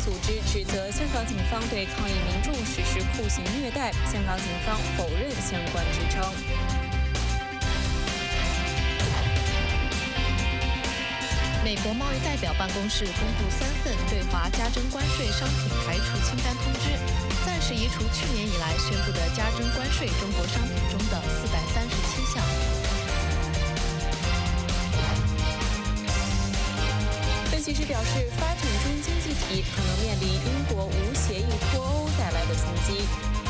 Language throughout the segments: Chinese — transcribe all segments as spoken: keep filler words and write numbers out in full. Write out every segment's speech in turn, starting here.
组织指责香港警方对抗议民众实施酷刑虐待，香港警方否认相关指称。 美国贸易代表办公室公布三份对华加征关税商品排除清单通知，暂时移除去年以来宣布的加征关税中国商品中的四百三十七项。 分析师表示，发展中经济体可能面临英国无协议脱欧带来的冲击。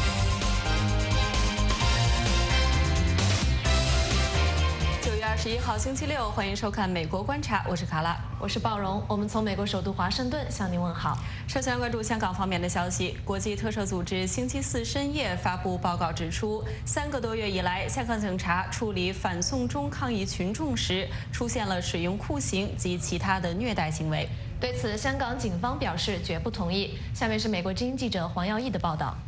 二十一号星期六，欢迎收看《美国观察》，我是卡拉， 我是鲍荣，我们从美国首都华盛顿向您问好。 首先关注香港方面的消息，国际特赦组织星期四深夜发布报告指出，三个多月以来，香港警察处理反送中抗议群众时，出现了使用酷刑及其他的虐待行为。 对此，香港警方表示绝不同意。下面是美国之音记者黄耀义的报道。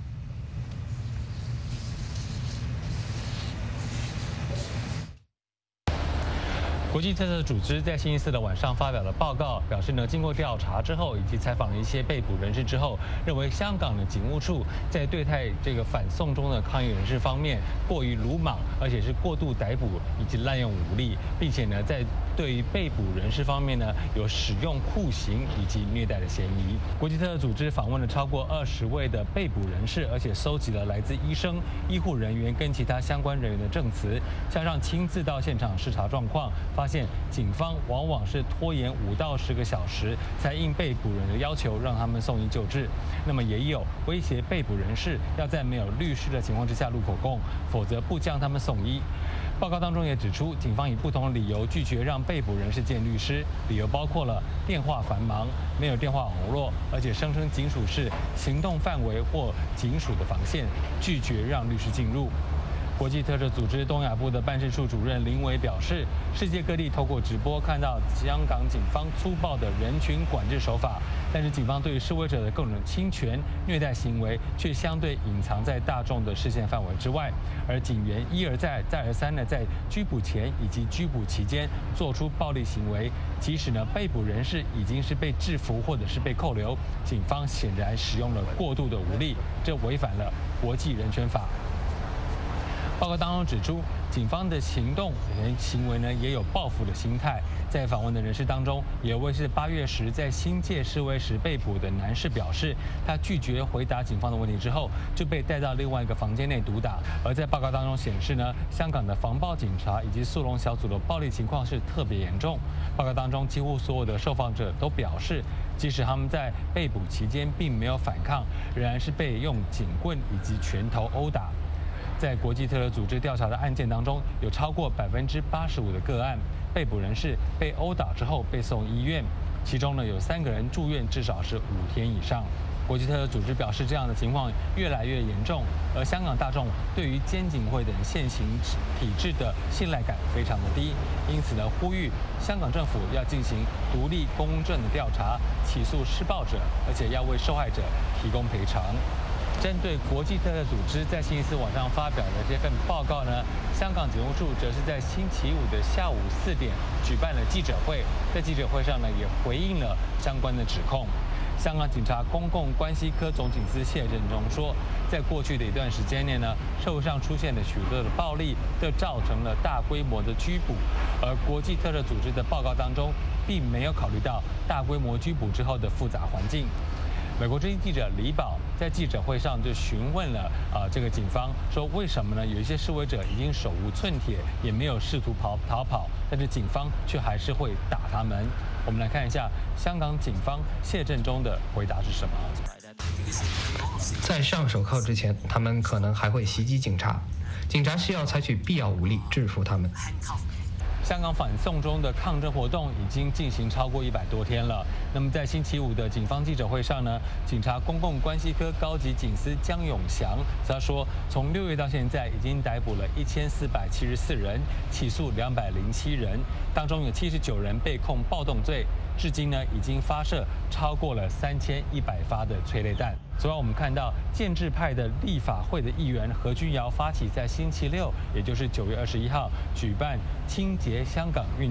国际特赦组织在星期四的晚上发表了报告，表示呢，经过调查之后，以及采访了一些被捕人士之后，认为香港的警务处在对待这个反送中的抗议人士方面过于鲁莽，而且是过度逮捕以及滥用武力，并且呢，在对于被捕人士方面呢，有使用酷刑以及虐待的嫌疑。国际特赦组织访问了超过二十位的被捕人士，而且收集了来自医生、医护人员跟其他相关人员的证词，加上亲自到现场视察状况。 发现警方往往是拖延五到十个小时，才应被捕人的要求让他们送医救治。那么也有威胁被捕人士要在没有律师的情况之下录口供，否则不将他们送医。报告当中也指出，警方以不同的理由拒绝让被捕人士见律师，理由包括了电话繁忙、没有电话网络，而且声称警署是行动范围或警署的防线，拒绝让律师进入。 国际特赦组织东亚部的办事处主任林伟表示，世界各地透过直播看到香港警方粗暴的人群管制手法，但是警方对于示威者的各种侵权、虐待行为却相对隐藏在大众的视线范围之外，而警员一而再、再而三的在拘捕前以及拘捕期间做出暴力行为，即使呢被捕人士已经是被制服或者是被扣留，警方显然使用了过度的武力，这违反了国际人权法。 报告当中指出，警方的行动人行为呢也有报复的心态。在访问的人士当中，有位是八月时在新界示威时被捕的男士表示，他拒绝回答警方的问题之后，就被带到另外一个房间内毒打。而在报告当中显示呢，香港的防暴警察以及速龙小组的暴力情况是特别严重。报告当中，几乎所有的受访者都表示，即使他们在被捕期间并没有反抗，仍然是被用警棍以及拳头殴打。 在国际特赦组织调查的案件当中，有超过百分之八十五的个案，被捕人士被殴打之后被送医院，其中呢有三个人住院至少是五天以上。国际特赦组织表示，这样的情况越来越严重，而香港大众对于监警会等现行体制的信赖感非常的低，因此呢，呼吁香港政府要进行独立公正的调查，起诉施暴者，而且要为受害者提供赔偿。 针对国际特赦组织在星期四晚上发表的这份报告呢，香港警务处则是在星期五的下午四点举办了记者会，在记者会上呢也回应了相关的指控。香港警察公共关系科总警司谢振中说，在过去的一段时间内呢，社会上出现了许多的暴力，这造成了大规模的拘捕，而国际特赦组织的报告当中并没有考虑到大规模拘捕之后的复杂环境。 美国之音记者李宝在记者会上就询问了啊、呃、这个警方说，为什么呢？有一些示威者已经手无寸铁，也没有试图跑逃跑，但是警方却还是会打他们。我们来看一下香港警方谢振中的回答是什么。 在上手铐之前，他们可能还会袭击警察，警察需要采取必要武力制服他们。 香港反送中的抗争活动已经进行超过一百多天了。那么在星期五的警方记者会上呢，警察公共关系科高级警司江永祥他说，从六月到现在已经逮捕了一千四百七十四人，起诉两百零七人，当中有七十九人被控暴动罪。至今呢，已经发射超过了三千一百发的催泪弹。昨晚我们看到建制派的立法会的议员何君尧发起在星期六，也就是九月二十一号举办清洁香港运动，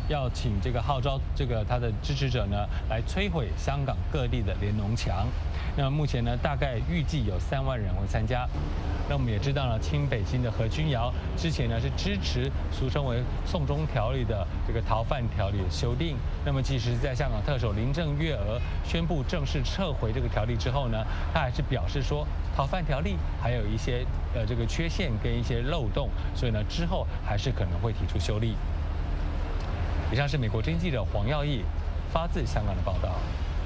要请这个号召这个他的支持者呢来摧毁香港各地的联农墙。那么目前呢，大概预计有三万人会参加。那我们也知道呢，亲北京的何君尧之前呢是支持俗称为“送中条例”的这个逃犯条例的修订。那么其实，在香港特首林郑月娥宣布正式撤回这个条例之后呢，他还是表示说，逃犯条例还有一些呃这个缺陷跟一些漏洞，所以呢之后还是可能会提出修例。以上是美国之音记者黄耀义发自香港的报道。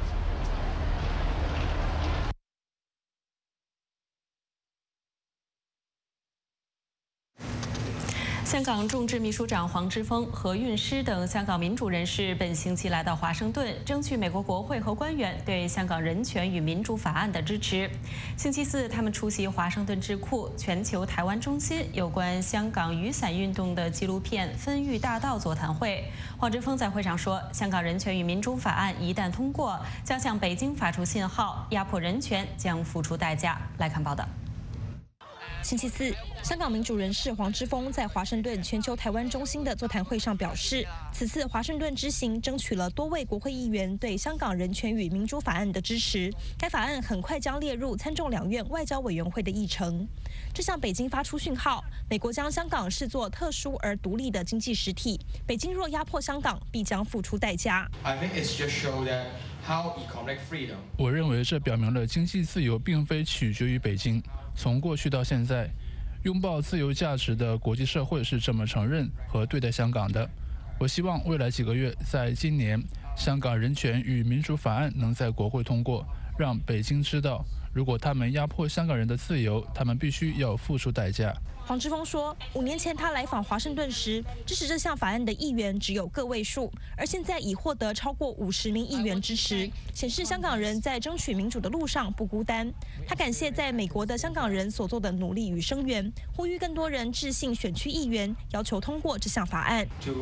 香港众志秘书长黄之锋、何韵诗等香港民主人士本星期来到华盛顿，争取美国国会和官员对香港人权与民主法案的支持。星期四，他们出席华盛顿智库全球台湾中心有关香港雨伞运动的纪录片《分域大道》座谈会。黄之锋在会上说，香港人权与民主法案一旦通过，将向北京发出信号，压迫人权将付出代价。来看报道。 星期四，香港民主人士黄之锋在华盛顿全球台湾中心的座谈会上表示，此次华盛顿之行争取了多位国会议员对香港人权与民主法案的支持。该法案很快将列入参众两院外交委员会的议程。这向北京发出讯号，美国将香港视作特殊而独立的经济实体，北京若压迫香港，必将付出代价。 我认为这表明了经济自由并非取决于北京。从过去到现在，拥抱自由价值的国际社会是这么承认和对待香港的。我希望未来几个月，在今年，香港人权与民主法案能在国会通过，让北京知道，如果他们压迫香港人的自由，他们必须要付出代价。 黄之锋说，五年前他来访华盛顿时，支持这项法案的议员只有个位数，而现在已获得超过五十名议员支持，显示香港人在争取民主的路上不孤单。他感谢在美国的香港人所做的努力与声援，呼吁更多人致信选区议员，要求通过这项法案。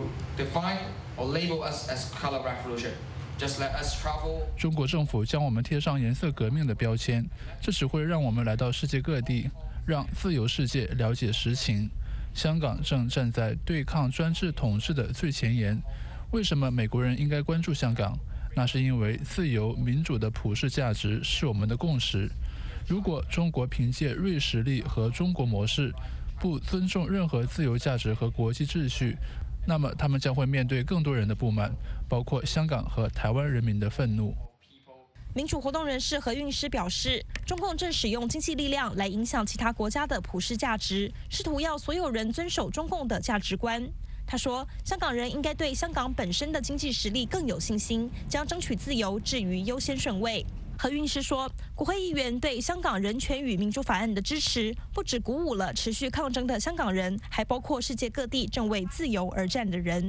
中国政府将我们贴上颜色革命的标签，这只会让我们来到世界各地，让自由世界了解实情。香港正站在对抗专制统治的最前沿。为什么美国人应该关注香港？那是因为自由民主的普世价值是我们的共识。如果中国凭借锐实力和中国模式，不尊重任何自由价值和国际秩序，那么他们将会面对更多人的不满，包括香港和台湾人民的愤怒。 民主活动人士何韵诗表示，中共正使用经济力量来影响其他国家的普世价值，试图要所有人遵守中共的价值观。他说，香港人应该对香港本身的经济实力更有信心，将争取自由置于优先顺位。何韵诗说，国会议员对香港人权与民主法案的支持，不只鼓舞了持续抗争的香港人，还包括世界各地正为自由而战的人。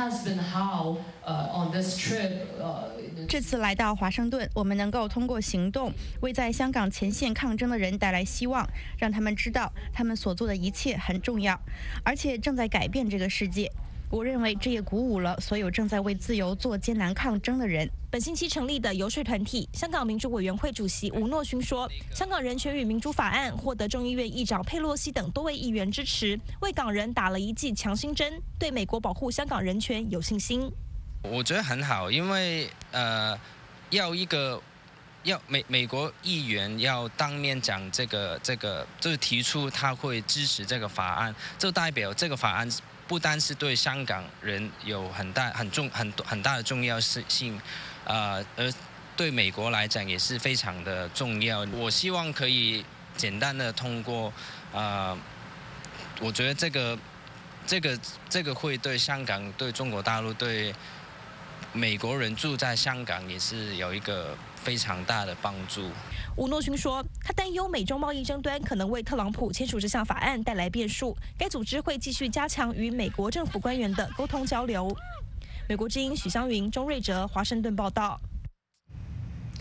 这次来到华盛顿，我们能够通过行动，为在香港前线抗争的人带来希望，让他们知道他们所做的一切很重要，而且正在改变这个世界。我认为这也鼓舞了所有正在为自由做艰难抗争的人。 本星期成立的游说团体香港民主委员会主席吴诺勋说，香港人权与民主法案获得众议院议长佩洛西等多位议员支持，为港人打了一剂强心针，对美国保护香港人权有信心。 我觉得很好，因为呃，要一个要美美国议员要当面讲这个这个，就是提出他会支持这个法案，就代表这个法案不单是对香港人有很大很重很很大的重要性，呃，而对美国来讲也是非常的重要。我希望可以简单的通过，呃，我觉得这个这个这个会对香港、对中国大陆、对美国人住在香港也是有一个非常大的帮助。 吴诺勋说，他担忧美中贸易争端可能为特朗普签署这项法案带来变数，该组织会继续加强与美国政府官员的沟通交流。美国之音许湘云、钟瑞哲，华盛顿报道。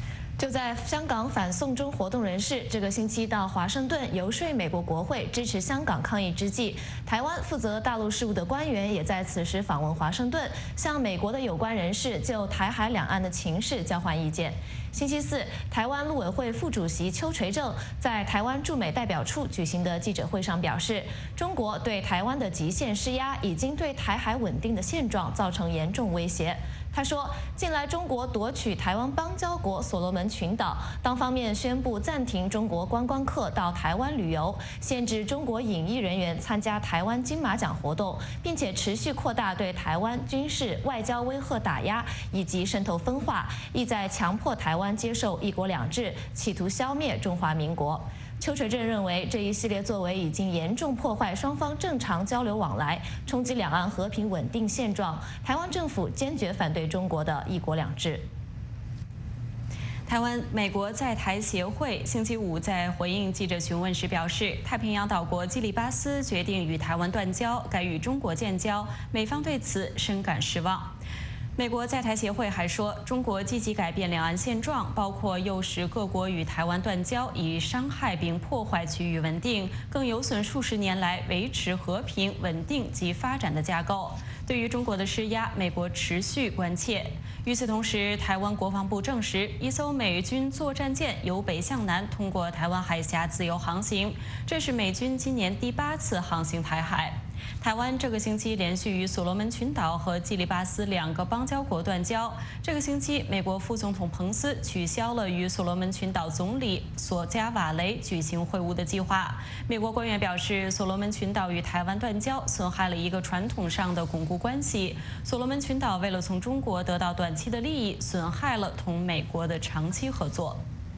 就在香港反送中活动人士这个星期到华盛顿游说美国国会支持香港抗议之际，台湾负责大陆事务的官员也在此时访问华盛顿，向美国的有关人士就台海两岸的情势交换意见。星期四，台湾陆委会副主席邱垂正在台湾驻美代表处举行的记者会上表示，中国对台湾的极限施压已经对台海稳定的现状造成严重威胁。他说，近来中国夺取台湾邦交国所罗门群岛，当方面宣布暂停中国观光客到台湾旅游，限制中国影艺人员参加台湾金马奖活动，并且持续扩大对台湾军事、外交威吓打压，以及渗透分化，意在强迫台湾接受一国两制，企图消灭中华民国。邱垂正认为，这一系列作为已经严重破坏双方正常交流往来，冲击两岸和平稳定现状。台湾政府坚决反对中国的一国两制。 台湾美国在台协会星期五在回应记者询问时表示，太平洋岛国基里巴斯决定与台湾断交，改与中国建交，美方对此深感失望。美国在台协会还说，中国积极改变两岸现状，包括诱使各国与台湾断交，以伤害并破坏区域稳定，更有损数十年来维持和平、稳定及发展的架构。对于中国的施压，美国持续关切。与此同时，台湾国防部证实，一艘美军作战舰由北向南通过台湾海峡自由航行，这是美军今年第八次航行台海。台湾这个星期连续与所罗门群岛和基里巴斯两个邦交国断交。这个星期，美国副总统彭斯取消了与所罗门群岛总理索加瓦雷举行会晤的计划。美国官员表示，所罗门群岛与台湾断交，损害了一个传统上的巩固关系。所罗门群岛为了从中国得到短期的利益，损害了同美国的长期合作。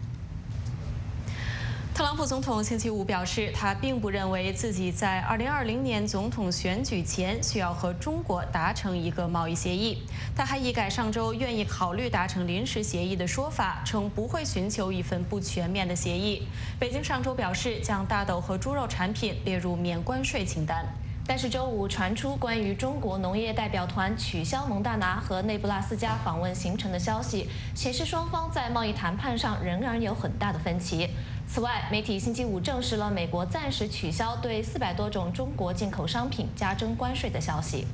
特朗普总统星期五表示，他并不认为自己在二零二零年总统选举前需要和中国达成一个贸易协议。他还一改上周愿意考虑达成临时协议的说法，称不会寻求一份不全面的协议。北京上周表示，将大豆和猪肉产品列入免关税清单。 但是周五传出关于中国农业代表团取消蒙大拿和内布拉斯加访问行程的消息，显示双方在贸易谈判上仍然有很大的分歧。此外，媒体星期五证实了美国暂时取消对四百多种中国进口商品加征关税的消息。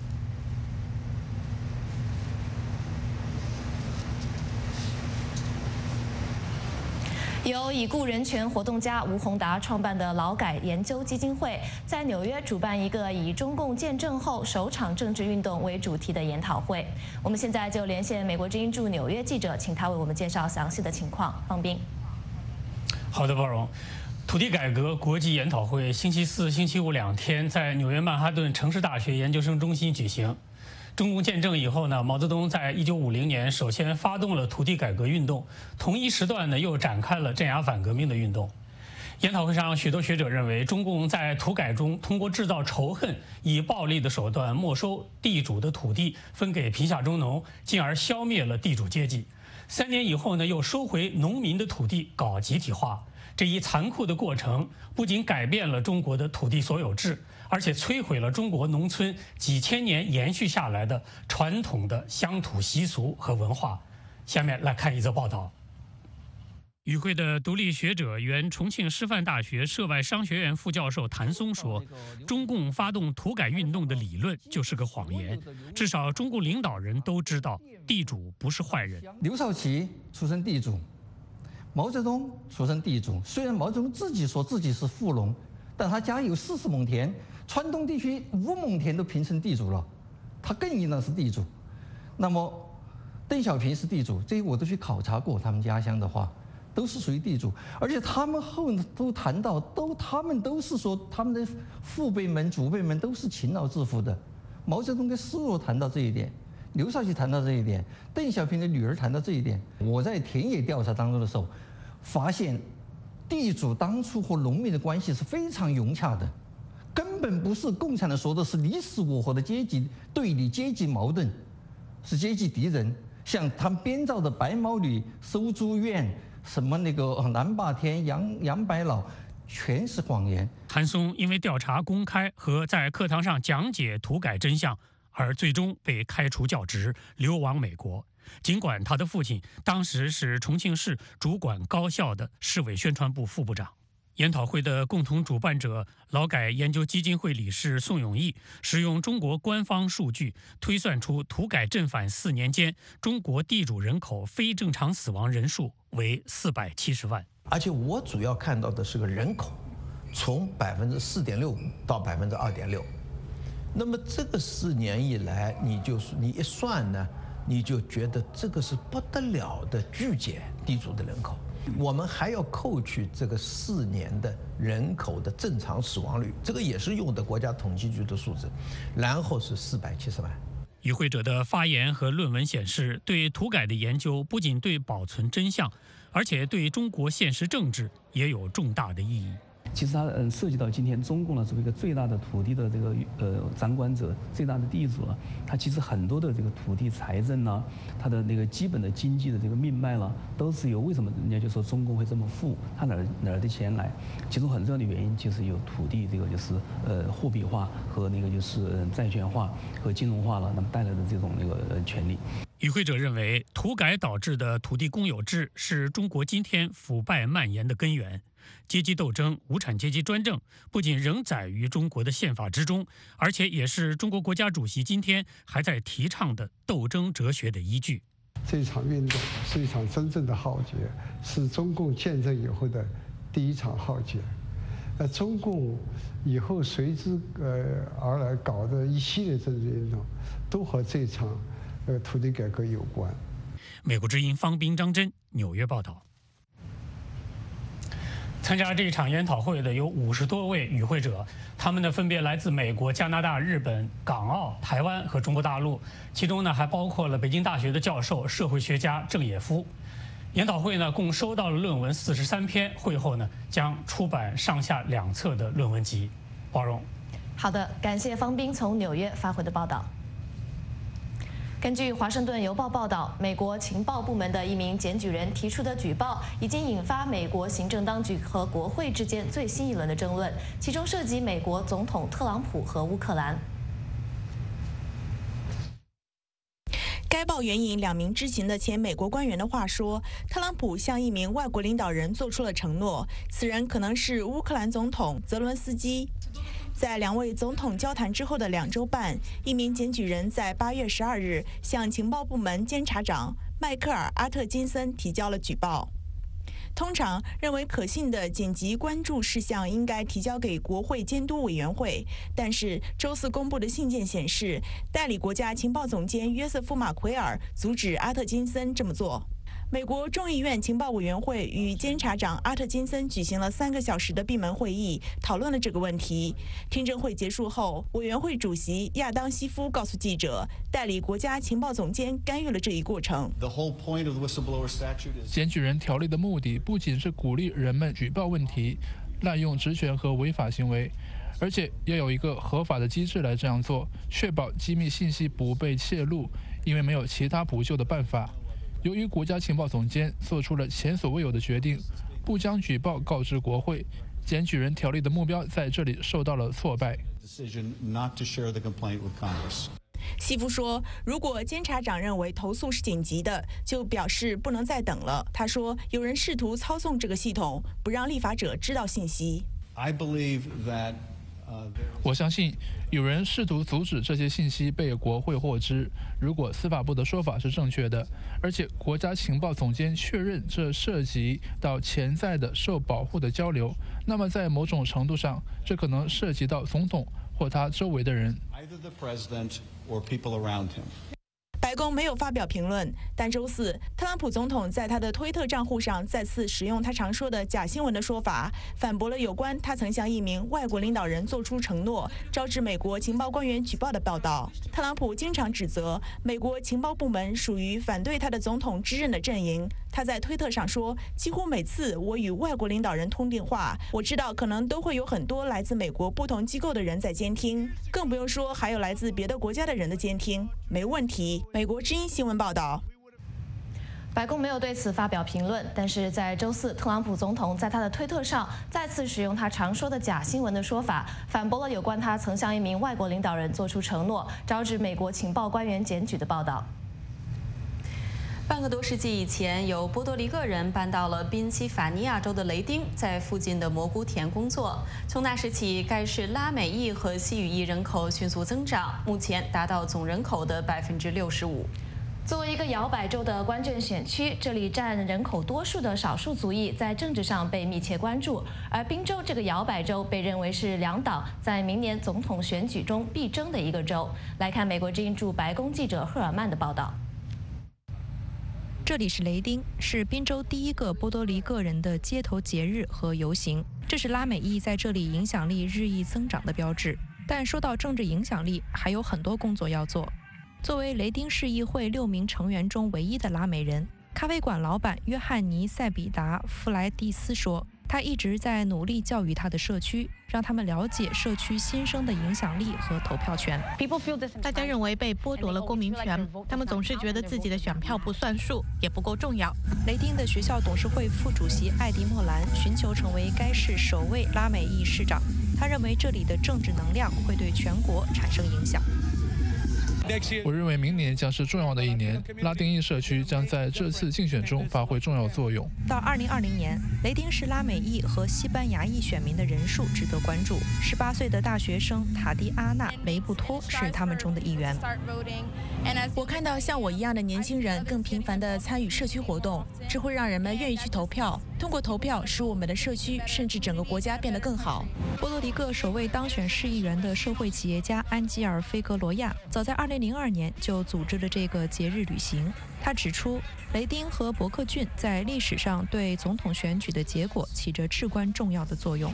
由已故人权活动家吴宏达创办的劳改研究基金会，在纽约主办一个以中共建政后首场政治运动为主题的研讨会。我们现在就连线美国之音驻纽约记者，请他为我们介绍详细的情况。方斌。 好的，包容。土地改革国际研讨会星期四、星期五两天在纽约曼哈顿城市大学研究生中心举行。中共建政以后呢，毛泽东在一九五零年首先发动了土地改革运动，同一时段呢又展开了镇压反革命的运动。研讨会上，许多学者认为，中共在土改中通过制造仇恨，以暴力的手段没收地主的土地，分给贫下中农，进而消灭了地主阶级。三年以后呢，又收回农民的土地，搞集体化。这一残酷的过程不仅改变了中国的土地所有制，而且摧毁了中国农村几千年延续下来的传统的乡土习俗和文化。下面来看一则报道。与会的独立学者、原重庆师范大学涉外商学院副教授谭松说，中共发动土改运动的理论就是个谎言。至少中共领导人都知道，地主不是坏人。 刘少奇出身地主，毛泽东出身地主。虽然毛泽东自己说自己是富农，但他家有四十亩田，川东地区五亩田都评成地主了，他更应当是地主。那么，邓小平是地主，这些我都去考察过，他们家乡的话。都是属于地主，而且他们后都谈到，都他们都是说他们的父辈们、祖辈们都是勤劳致富的。毛泽东跟施若谈到这一点，刘少奇谈到这一点，邓小平的女儿谈到这一点。我在田野调查当中的时候，发现地主当初和农民的关系是非常融洽的，根本不是共产党说的是你死我活的阶级对立、阶级矛盾，是阶级敌人。像他们编造的白毛女、收租院。什么那个南霸天、杨杨白劳，全是谎言。 谭松因为调查公开和在课堂上讲解土改真相而最终被开除教职，流亡美国。尽管他的父亲当时是重庆市主管高校的市委宣传部副部长。研讨会的共同主办者、劳改研究基金会理事宋永毅使用中国官方数据推算出土改正反四年间中国地主人口非正常死亡人数为四百七十万。 而且我主要看到的是个人口，从百分之四点六到百分之二点六。那么这个四年以来，你就是你一算呢，你就觉得这个是不得了的巨减地主的人口。我们还要扣去这个四年的人口的正常死亡率，这个也是用的国家统计局的数字，然后是四百七十万。 与会者的发言和论文显示，对土改的研究不仅对保存真相，而且对中国现实政治也有重大的意义。 其实它嗯涉及到今天中共呢作为一个最大的土地的这个呃掌管者、最大的地主了，它其实很多的这个土地财政呢，它的那个基本的经济的这个命脉了，都是由为什么人家就说中共会这么富，它哪儿哪儿的钱来？其中很重要的原因就是有土地这个就是呃货币化和那个就是债券化和金融化了，那么带来的这种那个呃权利。 与会者认为，土改导致的土地公有制是中国今天腐败蔓延的根源。阶级斗争、无产阶级专政不仅仍载于中国的宪法之中，而且也是中国国家主席今天还在提倡的斗争哲学的依据。 这场运动是一场真正的浩劫，是中共建政以后的第一场浩劫。呃，中共以后随之呃而来搞的一系列政治运动，都和这场呃土地改革有关。 美国之音方斌、张真，纽约报道。参加这一场研讨会的有五十多位与会者，他们呢分别来自美国、加拿大、日本、港澳、台湾和中国大陆，其中呢还包括了北京大学的教授、社会学家郑也夫。研讨会呢共收到了论文四十三篇，会后呢将出版上下两册的论文集。包容。 好的，感谢方斌从纽约发回的报道。根据《华盛顿邮报》报道，美国情报部门的一名检举人提出的举报，已经引发美国行政当局和国会之间最新一轮的争论，其中涉及美国总统特朗普和乌克兰。 该报援引两名知情的前美国官员的话说，特朗普向一名外国领导人做出了承诺，此人可能是乌克兰总统泽伦斯基。在两位总统交谈之后的两周半，一名检举人在八月十二日向情报部门监察长迈克尔·阿特金森提交了举报。通常认为可信的紧急关注事项应该提交给国会监督委员会，但是周四公布的信件显示，代理国家情报总监约瑟夫·马奎尔阻止阿特金森这么做。美国众议院情报委员会与监察长阿特金森举行了三个小时的闭门会议，讨论了这个问题。听证会结束后，委员会主席亚当西夫告诉记者，代理国家情报总监干预了这一过程。 检举人条例的目的不仅是鼓励人们举报问题、滥用职权和违法行为，而且要有一个合法的机制来这样做，确保机密信息不被泄露，因为没有其他补救的办法。由于国家情报总监做出了前所未有的决定，不将举报告知国会，检举人条例的目标在这里受到了挫败。 西夫说，如果监察长认为投诉是紧急的，就表示不能再等了。他说，有人试图操纵这个系统，不让立法者知道信息。 I believe that我相信有人试图阻止这些信息被国会获知。如果司法部的说法是正确的，而且国家情报总监确认这涉及到潜在的受保护的交流，那么在某种程度上，这可能涉及到总统或他周围的人。 白宫没有发表评论，但周四，特朗普总统在他的推特账户上再次使用他常说的假新闻的说法，反驳了有关他曾向一名外国领导人做出承诺，招致美国情报官员举报的报道。特朗普经常指责美国情报部门属于反对他的总统之任的阵营。他在推特上说，几乎每次我与外国领导人通电话，我知道可能都会有很多来自美国不同机构的人在监听，更不用说还有来自别的国家的人的监听，没问题。美国之音新闻报道。 白宫没有对此发表评论，但是在周四，特朗普总统在他的推特上再次使用他常说的假新闻的说法，反驳了有关他曾向一名外国领导人做出承诺，招致美国情报官员检举的报道。 半个多世纪以前，由波多黎各人搬到了宾夕法尼亚州的雷丁，在附近的蘑菇田工作。从那时起，该市拉美裔和西语裔人口迅速增长，目前达到总人口的百分之六十五。 作为一个摇摆州的关键选区，这里占人口多数的少数族裔在政治上被密切关注。而宾州这个摇摆州被认为是两党在明年总统选举中必争的一个州。来看美国之音驻白宫记者赫尔曼的报道。 这里是雷丁，是宾州第一个波多黎各人的街头节日和游行。这是拉美裔在这里影响力日益增长的标志。但说到政治影响力，还有很多工作要做。作为雷丁市议会六名成员中唯一的拉美人，咖啡馆老板约翰尼·塞比达·弗莱蒂斯说，他一直在努力教育他的社区，让他们了解社区新生的影响力和投票权。 大家认为被剥夺了公民权，他们总是觉得自己的选票不算数，也不够重要。 雷丁的学校董事会副主席艾迪莫兰寻求成为该市首位拉美裔市长，他认为这里的政治能量会对全国产生影响。 我认为明年将是重要的一年，拉丁裔社区将在这次竞选中发挥重要作用。 到二零二零年，雷丁市拉美裔和西班牙裔选民的人数值得关注。十八岁的大学生塔蒂阿娜·雷布托是他们中的一员。 我看到像我一样的年轻人更频繁地参与社区活动，这会让人们愿意去投票。通过投票，使我们的社区甚至整个国家变得更好。 波多黎各首位当选市议员的社会企业家安吉尔·菲格罗亚，早在二零零二年就组织了这个节日旅行。他指出，雷丁和伯克郡在历史上对总统选举的结果起着至关重要的作用。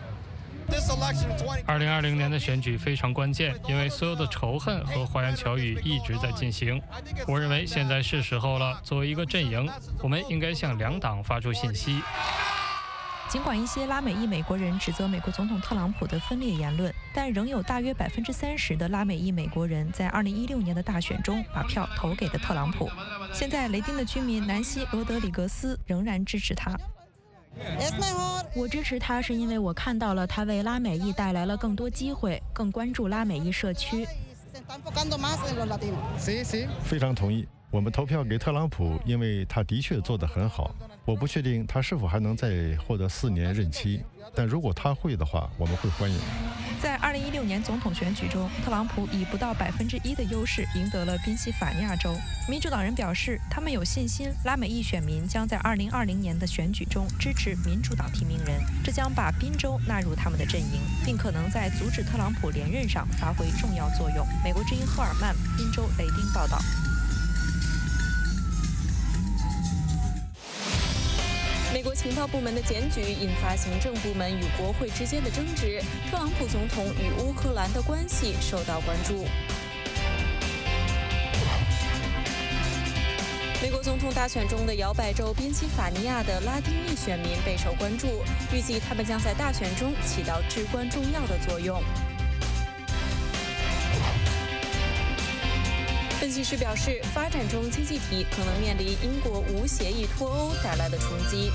二零二零年的选举非常关键，因为所有的仇恨和花言巧语一直在进行。我认为现在是时候了，作为一个阵营，我们应该向两党发出信息。 尽管一些拉美裔美国人指责美国总统特朗普的分裂言论，但仍有大约百分之三十的拉美裔美国人在二零一六年的大选中把票投给了特朗普。现在雷丁的居民南希·罗德里格斯仍然支持他。 我支持他是因为我看到了他为拉美裔带来了更多机会，更关注拉美裔社区。 非常同意。我们投票给特朗普，因为他的确做得很好。我不确定他是否还能再获得四年任期，但如果他会的话，我们会欢迎。 在二零一六年总统选举中，特朗普以不到百分之一的优势赢得了宾夕法尼亚州。民主党人表示，他们有信心拉美裔选民将在二零二零年的选举中支持民主党提名人，这将把宾州纳入他们的阵营，并可能在阻止特朗普连任上发挥重要作用。美国之音赫尔曼，宾州雷丁报道。 美国情报部门的检举引发行政部门与国会之间的争执，特朗普总统与乌克兰的关系受到关注。美国总统大选中的摇摆州宾夕法尼亚的拉丁裔选民备受关注，预计他们将在大选中起到至关重要的作用。分析师表示，发展中经济体可能面临英国无协议脱欧带来的冲击。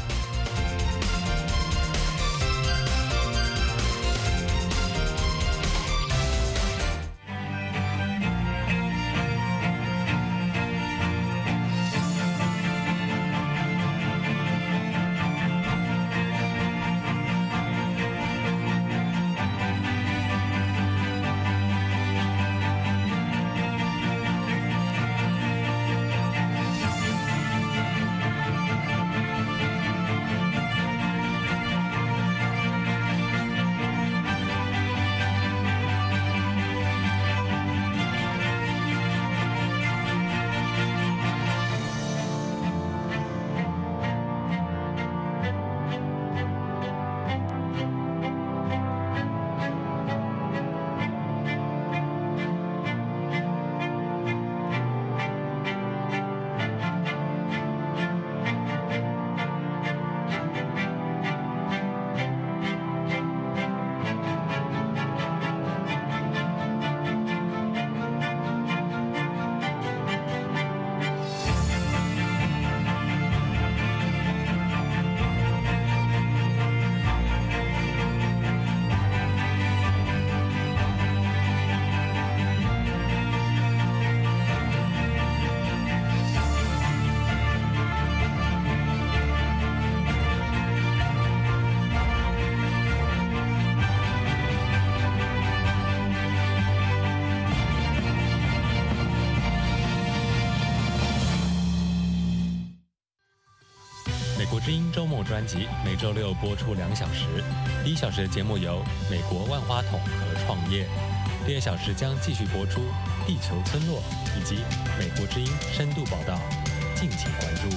之音周末专辑每周六播出两小时，第一小时的节目由美国万花筒和创业，第二小时将继续播出地球村落以及美国之音深度报道，敬请关注。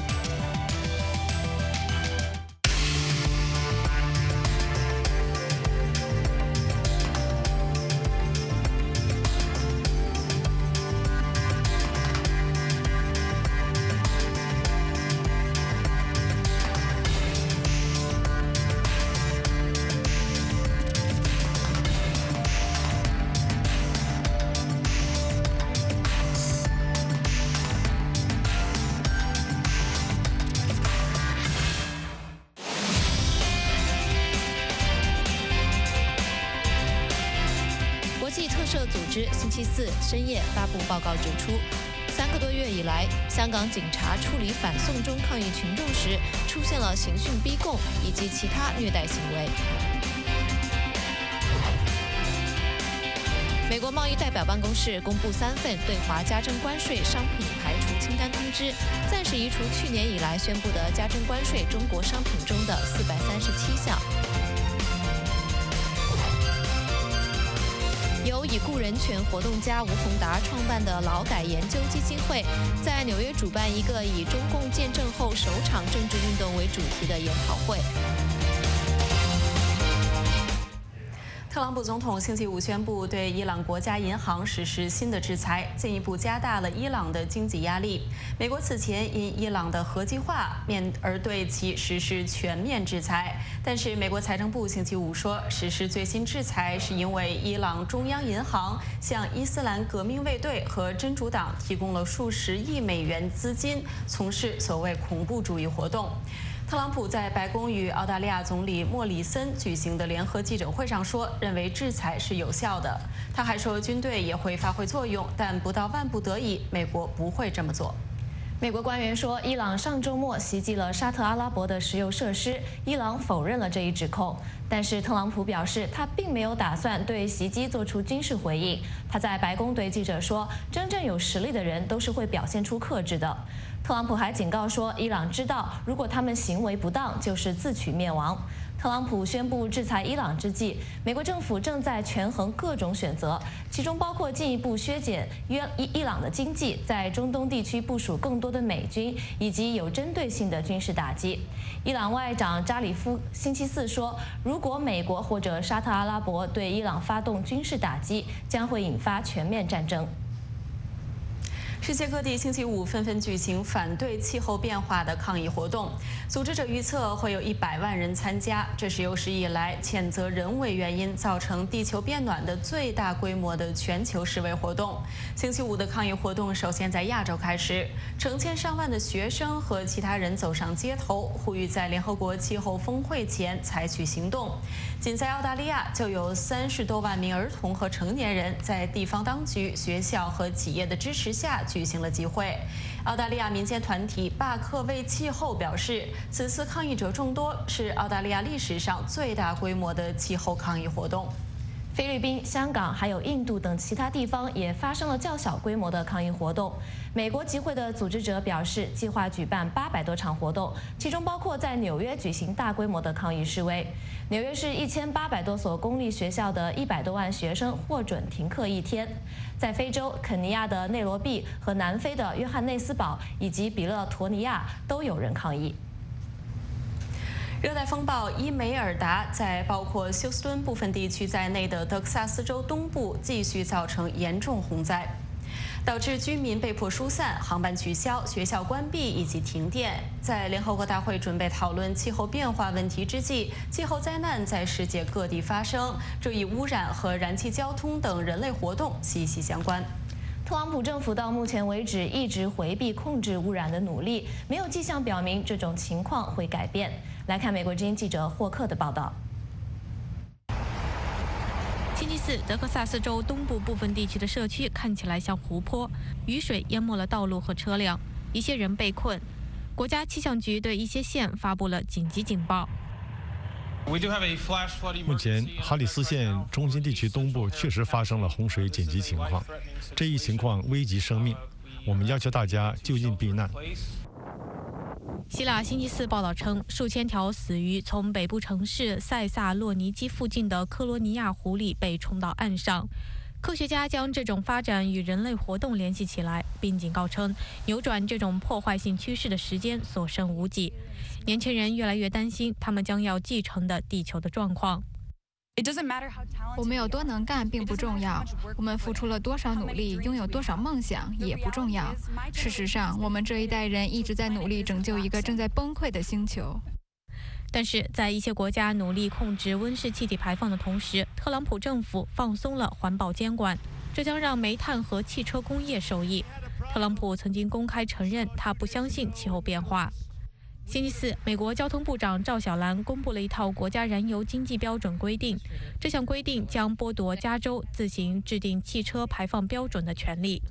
星期四深夜发布报告指出，三个多月以来，香港警察处理反送中抗议群众时，出现了刑讯逼供以及其他虐待行为。美国贸易代表办公室公布三份对华加征关税商品排除清单通知，暂时移除去年以来宣布的加征关税中国商品中的四百三十七项。由已故人权活动家吴宏达创办的劳改研究基金会，在纽约主办一个以中共建政后首场政治运动为主题的研讨会。 特朗普总统星期五宣布对伊朗国家银行实施新的制裁，进一步加大了伊朗的经济压力。美国此前因伊朗的核计划面而对其实施全面制裁，但是美国财政部星期五说，实施最新制裁是因为伊朗中央银行向伊斯兰革命卫队和真主党提供了数十亿美元资金，从事所谓恐怖主义活动。特朗普在白宫与澳大利亚总理莫里森举行的联合记者会上说，认为制裁是有效的。他还说，军队也会发挥作用，但不到万不得已，美国不会这么做。 美国官员说，伊朗上周末袭击了沙特阿拉伯的石油设施，伊朗否认了这一指控。但是特朗普表示，他并没有打算对袭击做出军事回应。他在白宫对记者说，真正有实力的人都是会表现出克制的。特朗普还警告说，伊朗知道，如果他们行为不当，就是自取灭亡。特朗普宣布制裁伊朗之际，美国政府正在权衡各种选择，其中包括进一步削减约伊伊朗的经济，在中东地区部署更多的美军，以及有针对性的军事打击。伊朗外长扎里夫星期四说，如果美国或者沙特阿拉伯对伊朗发动军事打击，将会引发全面战争。 世界各地星期五纷纷举行反对气候变化的抗议活动，组织者预测会有一百万人参加。这是有史以来谴责人为原因造成地球变暖的最大规模的全球示威活动。星期五的抗议活动首先在亚洲开始，成千上万的学生和其他人走上街头，呼吁在联合国气候峰会前采取行动。仅在澳大利亚就有三十多万名儿童和成年人在地方当局、学校和企业的支持下举行了集会。澳大利亚民间团体罢课为气候表示，此次抗议者众多，是澳大利亚历史上最大规模的气候抗议活动。 菲律宾、香港还有印度等其他地方也发生了较小规模的抗议活动。美国集会的组织者表示，计划举办八百多场活动，其中包括在纽约举行大规模的抗议示威。纽约市一千八百多所公立学校的一百多万学生获准停课一天。在非洲，肯尼亚的内罗毕和南非的约翰内斯堡以及比勒陀尼亚都有人抗议。 热带风暴伊梅尔达在包括休斯敦部分地区在内的德克萨斯州东部继续造成严重洪灾，导致居民被迫疏散、航班取消、学校关闭以及停电。在联合国大会准备讨论气候变化问题之际，气候灾难在世界各地发生，这与污染和燃气交通等人类活动息息相关。 特朗普政府到目前为止一直回避控制污染的努力，没有迹象表明这种情况会改变。来看美国之音记者霍克的报道。 星期四，德克萨斯州东部部分地区的社区看起来像湖泊，雨水淹没了道路和车辆，一些人被困。国家气象局对一些县发布了紧急警报。 目前，哈里斯县中心地区东部确实发生了洪水紧急情况，这一情况危及生命，我们要求大家就近避难。 希腊星期四报道称，数千条死于从北部城市塞萨洛尼基附近的克罗尼亚湖里被冲到岸上。科学家将这种发展与人类活动联系起来，并警告称，扭转这种破坏性趋势的时间所剩无几。年轻人越来越担心他们将要继承的地球的状况。 我们有多能干并不重要，我们付出了多少努力，拥有多少梦想也不重要。事实上，我们这一代人一直在努力拯救一个正在崩溃的星球。 但是在一些国家努力控制温室气体排放的同时，特朗普政府放松了环保监管，这将让煤炭和汽车工业受益。特朗普曾经公开承认他不相信气候变化。星期四，美国交通部长赵小兰公布了一套国家燃油经济标准规定，这项规定将剥夺加州自行制定汽车排放标准的权利。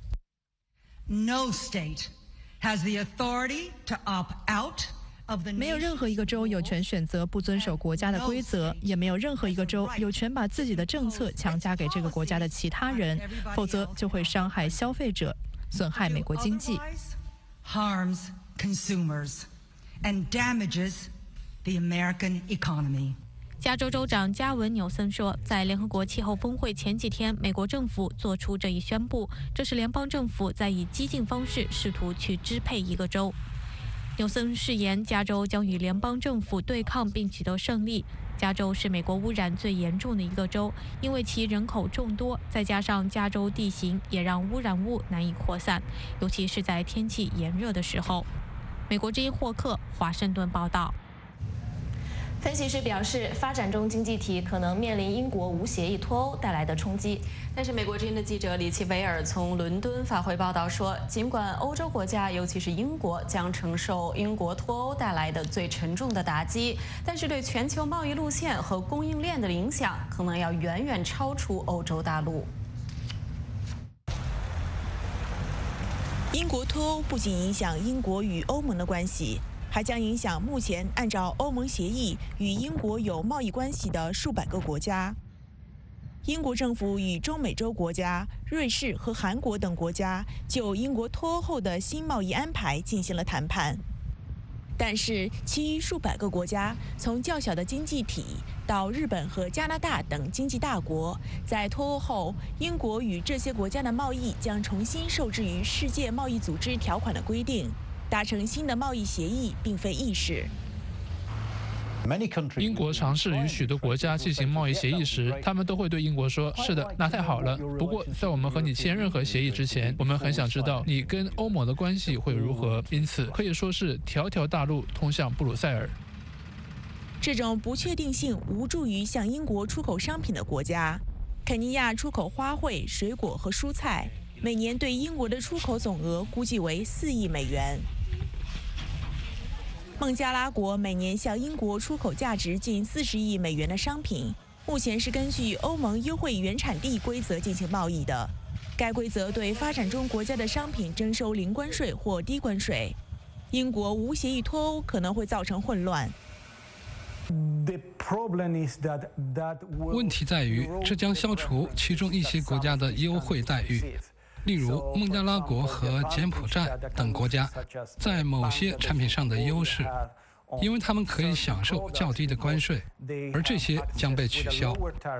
No state has the authority to opt out。 没有任何一个州有权选择不遵守国家的规则，也没有任何一个州有权把自己的政策强加给这个国家的其他人，否则就会伤害消费者，损害美国经济。 harms consumers and damages the American economy。 加州州长加文·纽森说，在联合国气候峰会前几天，美国政府做出这一宣布，这是联邦政府在以激进方式试图去支配一个州。纽森誓言，加州将与联邦政府对抗并取得胜利。加州是美国污染最严重的一个州，因为其人口众多，再加上加州地形也让污染物难以扩散，尤其是在天气炎热的时候。美国之音霍克华盛顿报道。 分析师表示，发展中经济体可能面临英国无协议脱欧带来的冲击。但是，美国之音的记者李奇维尔从伦敦发回报道说，尽管欧洲国家，尤其是英国，将承受英国脱欧带来的最沉重的打击，但是对全球贸易路线和供应链的影响，可能要远远超出欧洲大陆。 英国脱欧不仅影响英国与欧盟的关系，还将影响目前按照欧盟协议与英国有贸易关系的数百个国家。英国政府与中美洲国家、瑞士和韩国等国家就英国脱欧后的新贸易安排进行了谈判。但是，其余数百个国家，从较小的经济体到日本和加拿大等经济大国，在脱欧后，英国与这些国家的贸易将重新受制于世界贸易组织条款的规定。达成新的贸易协议并非易事。 英国尝试与许多国家进行贸易协议时，他们都会对英国说：“是的，那太好了。不过，在我们和你签任何协议之前，我们很想知道你跟欧盟的关系会如何。因此，可以说是条条大路通向布鲁塞尔。” 这种不确定性无助于向英国出口商品的国家。肯尼亚出口花卉、水果和蔬菜，每年对英国的出口总额估计为四亿美元。孟加拉国每年向英国出口价值近四十亿美元的商品，目前是根据欧盟优惠原产地规则进行贸易的。该规则对发展中国家的商品征收零关税或低关税。英国无协议脱欧可能会造成混乱。 问题在于，这将消除其中一些国家的优惠待遇。例如，孟加拉国和柬埔寨等国家在某些产品上的优势，因为他们可以享受较低的关税，而这些将被取消。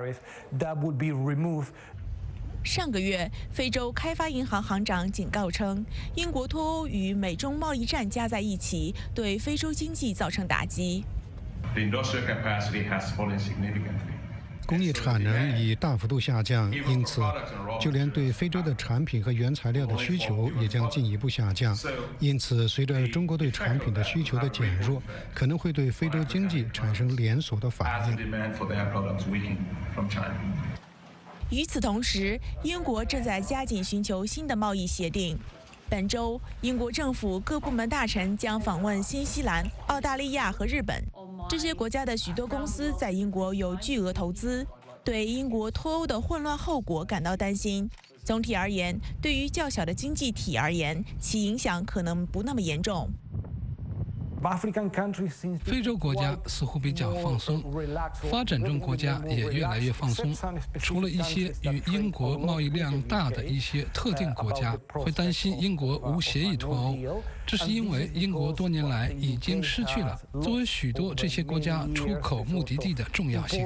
上个月，非洲开发银行行长警告称，英国脱欧与美中贸易战加在一起，对非洲经济造成打击。 工业产能已大幅度下降，因此，就连对非洲的产品和原材料的需求也将进一步下降。因此，随着中国对产品的需求的减弱，可能会对非洲经济产生连锁的反应。 与此同时，英国正在加紧寻求新的贸易协定。本周，英国政府各部门大臣将访问新西兰、澳大利亚和日本。这些国家的许多公司在英国有巨额投资，对英国脱欧的混乱后果感到担心。总体而言，对于较小的经济体而言，其影响可能不那么严重。 非洲国家似乎比较放松，发展中国家也越来越放松。除了一些与英国贸易量大的一些特定国家会担心英国无协议脱欧，这是因为英国多年来已经失去了作为许多这些国家出口目的地的重要性。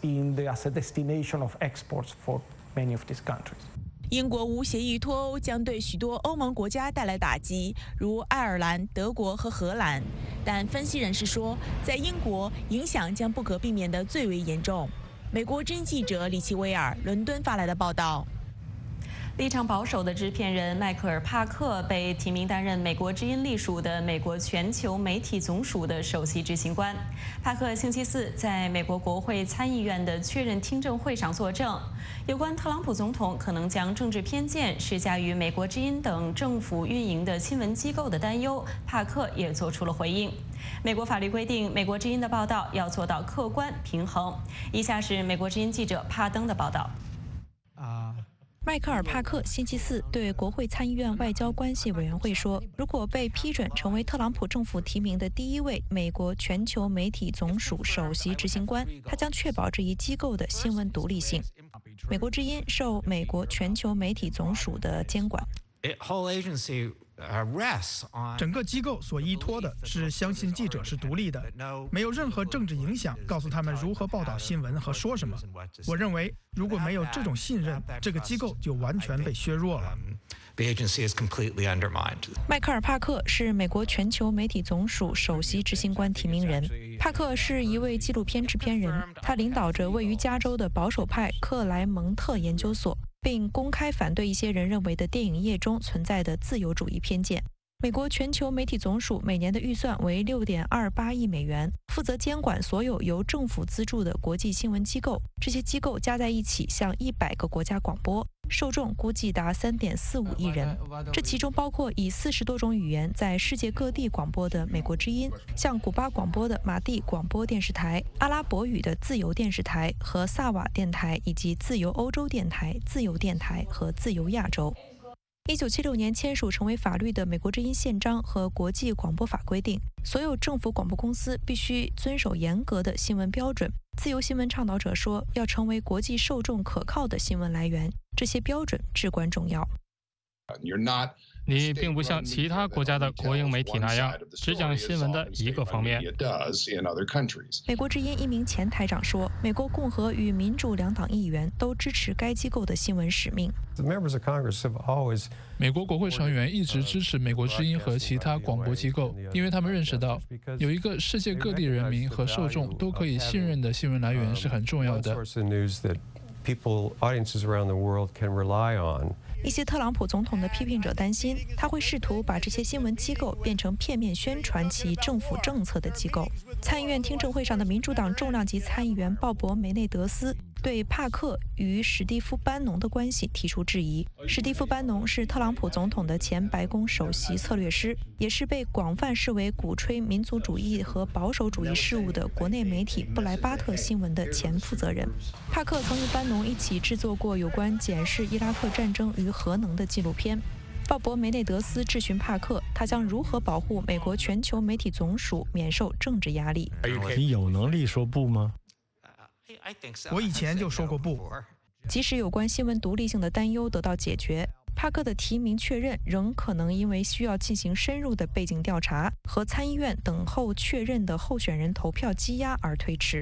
英国无协议脱欧将对许多欧盟国家带来打击，如爱尔兰、德国和荷兰。但分析人士说，在英国影响将不可避免地最为严重。美国之音记者李奇威尔伦敦发来的报道。 立场保守的制片人迈克尔·帕克被提名担任美国之音隶属的美国全球媒体总署的首席执行官。帕克星期四在美国国会参议院的确认听证会上作证，有关特朗普总统可能将政治偏见施加于美国之音等政府运营的新闻机构的担忧，帕克也做出了回应。美国法律规定，美国之音的报道要做到客观平衡。以下是美国之音记者帕登的报道。 迈克尔·帕克星期四对国会参议院外交关系委员会说，如果被批准成为特朗普政府提名的第一位美国全球媒体总署首席执行官，他将确保这一机构的新闻独立性。美国之音受美国全球媒体总署的监管。 整个机构所依托的是相信记者是独立的，没有任何政治影响，告诉他们如何报道新闻和说什么。我认为，如果没有这种信任，这个机构就完全被削弱了。 迈克尔·帕克是美国全球媒体总署首席执行官提名人。帕克是一位纪录片制片人，他领导着位于加州的保守派克莱蒙特研究所，并公开反对一些人认为的电影业中存在的自由主义偏见。美国全球媒体总署每年的预算为六点二八亿美元，负责监管所有由政府资助的国际新闻机构。这些机构加在一起向一百个国家广播，受众估计达三点四五亿人。这其中包括以四十多种语言在世界各地广播的美国之音，向古巴广播的马蒂广播电视台、阿拉伯语的自由电视台和萨瓦电台，以及自由欧洲电台、自由电台和自由亚洲。一九七六年签署成为法律的美国之音宪章和国际广播法规定，所有政府广播公司必须遵守严格的新闻标准。自由新闻倡导者说，要成为国际受众可靠的新闻来源，这些标准至关重要。 你并不像其他国家的国营媒体那样只讲新闻的一个方面。 美国之音一名前台长说，美国共和与民主两党议员都支持该机构的新闻使命。 美国国会成员一直支持美国之音和其他广播机构，因为他们认识到，有一个世界各地人民和受众都可以信任的新闻来源是很重要的。 一些特朗普总统的批评者担心，他会试图把这些新闻机构变成片面宣传其政府政策的机构。参议院听证会上的民主党重量级参议员鲍勃·梅内德斯对帕克与史蒂夫·班农的关系提出质疑。史蒂夫·班农是特朗普总统的前白宫首席策略师，也是被广泛视为鼓吹民族主义和保守主义事务的国内媒体布莱巴特新闻的前负责人。帕克曾与班农一起制作过有关检视伊拉克战争与核能的纪录片。鲍勃·梅内德斯质询帕克，他将如何保护美国全球媒体总署免受政治压力。 你有能力说不吗？ 我以前就说过不。 即使有关新闻独立性的担忧得到解决，帕克的提名确认仍可能因为需要进行深入的背景调查和参议院等候确认的候选人投票积压而推迟。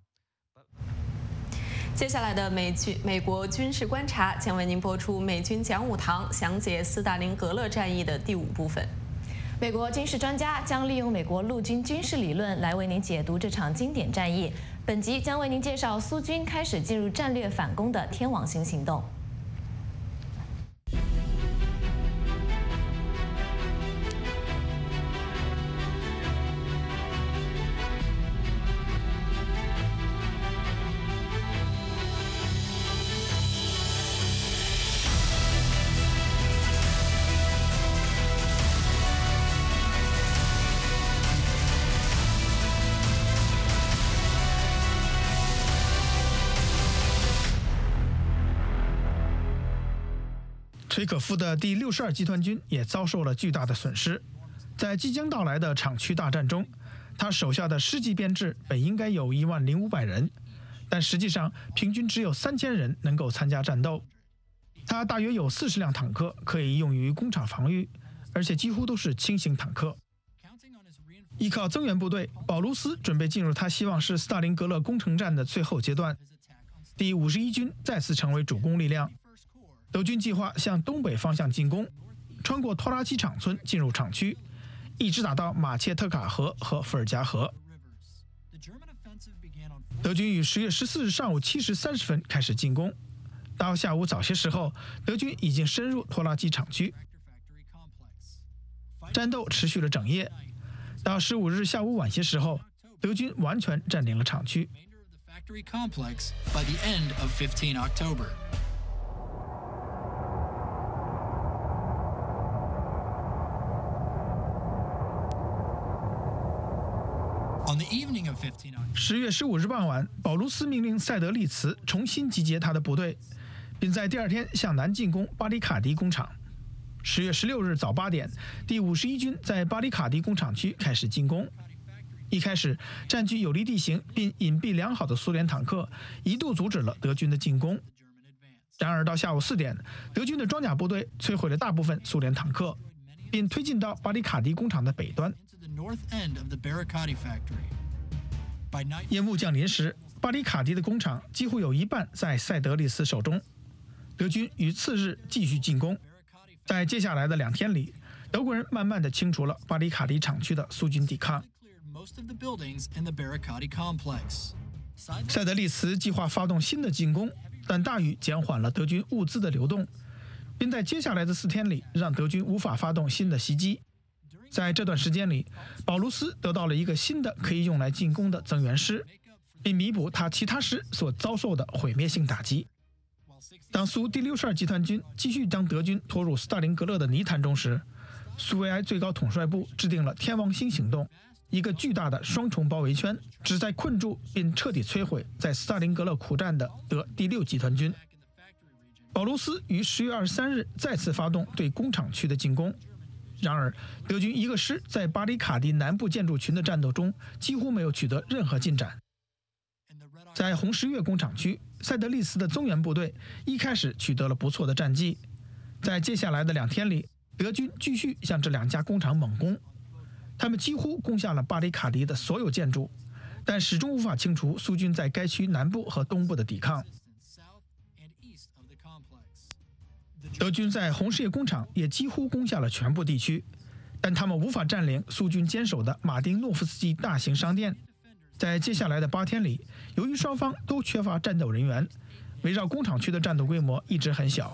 接下来的美军美国军事观察将为您播出美军讲武堂详解斯大林格勒战役的第五部分。 美国军事专家将利用美国陆军军事理论来为您解读这场经典战役。本集将为您介绍苏军开始进入战略反攻的天王星行动。 崔可夫的第六十二集团军也遭受了巨大的损失。 在即将到来的厂区大战中，他手下的师级编制本应该有一万零五百人，但实际上平均只有三千人能够参加战斗。他大约有四十辆坦克可以用于工厂防御，而且几乎都是轻型坦克。依靠增援部队，保卢斯准备进入他希望是斯大林格勒攻城战的最后阶段。第五十一军再次成为主攻力量。德军计划向东北方向进攻，穿过托拉基场村进入厂区，一直打到马切特卡河和伏尔加河。德军于十月十四日上午七时三十分开始进攻，到下午早些时候，德军已经深入托拉基厂区。战斗持续了整夜。到十五日下午晚些时候，德军完全占领了厂区。十月十五日傍晚，保卢斯命令塞德利茨重新集结他的部队，并在第二天向南进攻巴里卡迪工厂。十月十六日早八点，第五十一军在巴里卡迪工厂区开始进攻。一开始，占据有利地形并隐蔽良好的苏联坦克一度阻止了德军的进攻。然而到下午四点，德军的装甲部队摧毁了大部分苏联坦克，并推进到巴里卡迪工厂的北端。夜幕降临时，巴里卡迪的工厂几乎有一半在塞德利斯手中。德军于次日继续进攻。在接下来的两天里，德国人慢慢地清除了巴里卡迪厂区的苏军抵抗。塞德利茨计划发动新的进攻，但大雨减缓了德军物资的流动，并在接下来的四天里让德军无法发动新的袭击。在这段时间里，保卢斯得到了一个新的可以用来进攻的增援师，并弥补他其他师所遭受的毁灭性打击。当苏第六十二集团军继续将德军拖入斯大林格勒的泥潭中时，苏维埃最高统帅部制定了天王星行动，一个巨大的双重包围圈，旨在困住并彻底摧毁在斯大林格勒苦战的德第六集团军。保卢斯于十月二十三日再次发动对工厂区的进攻，然而德军一个师在巴里卡迪南部建筑群的战斗中几乎没有取得任何进展。在红十月工厂区，塞德利茨的增援部队一开始取得了不错的战绩。在接下来的两天里，德军继续向这两家工厂猛攻，他们几乎攻下了巴里卡迪的所有建筑，但始终无法清除苏军在该区南部和东部的抵抗。德军在红十月工厂也几乎攻下了全部地区，但他们无法占领苏军坚守的马丁诺夫斯基大型商店。在接下来的八天里，由于双方都缺乏战斗人员，围绕工厂区的战斗规模一直很小。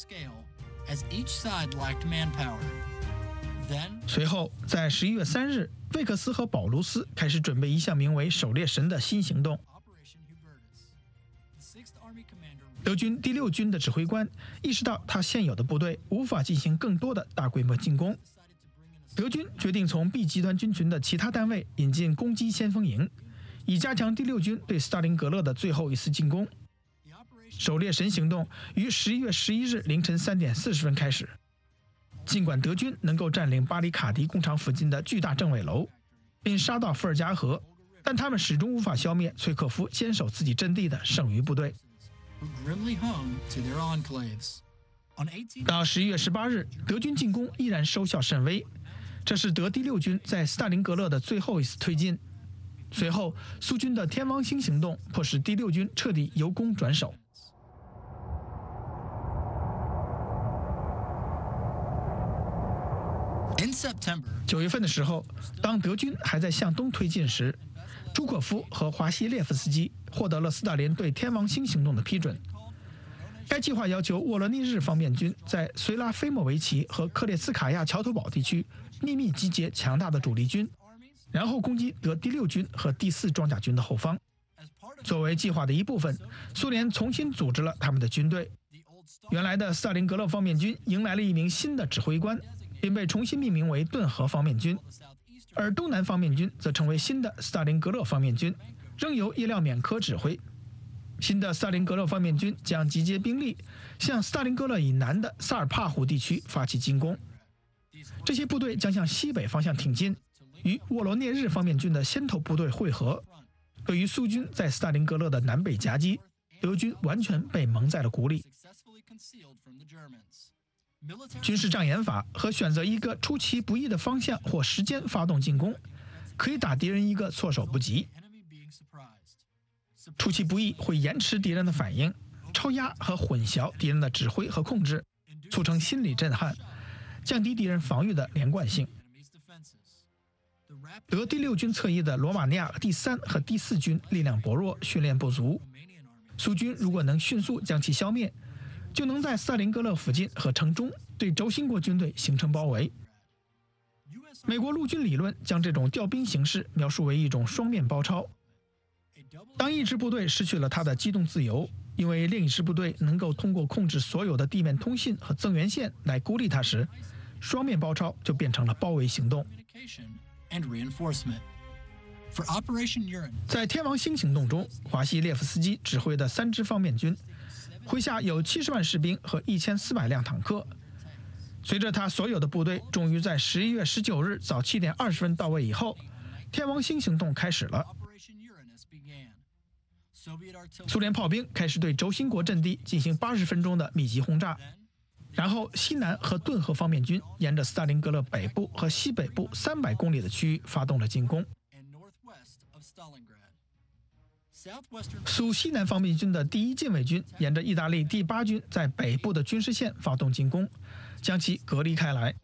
随后，在十一月三日，魏克斯和保卢斯开始准备一项名为“狩猎神”的新行动。德军第六军的指挥官意识到他现有的部队无法进行更多的大规模进攻，德军决定从 B 集团军群的其他单位引进攻击先锋营，以加强第六军对斯大林格勒的最后一次进攻。狩猎神行动于十一月十一日凌晨三点四十分开始。尽管德军能够占领巴里卡迪工厂附近的巨大政委楼，并杀到伏尔加河，但他们始终无法消灭崔克夫坚守自己阵地的剩余部队。到十一月十八日，德军进攻依然收效甚微，这是德第六军在斯大林格勒的最后一次推进。随后，苏军的天王星行动迫使第六军彻底由攻转守。九月份的时候，当德军还在向东推进时，朱可夫和华西列夫斯基获得了斯大林对天王星行动的批准。该计划要求沃罗涅日方面军在绥拉菲莫维奇和克列斯卡亚桥头堡地区秘密集结强大的主力军，然后攻击德第六军和第四装甲军的后方。作为计划的一部分，苏联重新组织了他们的军队。原来的斯大林格勒方面军迎来了一名新的指挥官，并被重新命名为顿河方面军，而东南方面军则成为新的斯大林格勒方面军，仍由叶廖缅科指挥。新的斯大林格勒方面军将集结兵力，向斯大林格勒以南的萨尔帕湖地区发起进攻。 这些部队将向西北方向挺进，与沃罗涅日方面军的先头部队会合。对于苏军在斯大林格勒的南北夹击，德军完全被蒙在了鼓里。军事障眼法和选择一个出其不意的方向或时间发动进攻，可以打敌人一个措手不及。出其不意会延迟敌人的反应，超压和混淆敌人的指挥和控制，促成心理震撼，降低敌人防御的连贯性。德第六军侧翼的罗马尼亚第三和第四军力量薄弱，训练不足。苏军如果能迅速将其消灭，就能在斯大林格勒附近和城中对轴心国军队形成包围。美国陆军理论将这种调兵形式描述为一种双面包抄。当一支部队失去了它的机动自由，因为另一支部队能够通过控制所有的地面通信和增援线来孤立它时，双面包抄就变成了包围行动。在天王星行动中，华西列夫斯基指挥的三支方面军麾下有七十万士兵和一千四百辆坦克。随着他所有的部队终于在十一月十九日早七点二十分到位以后，天王星行动开始了。苏联炮兵开始对轴心国阵地进行八十分钟的密集轰炸，然后西南和顿河方面军沿着斯大林格勒北部和西北部三百公里的区域发动了进攻。苏西南方面军的第一近卫军沿着意大利第八军在北部的军事线发动进攻，将其隔离开来。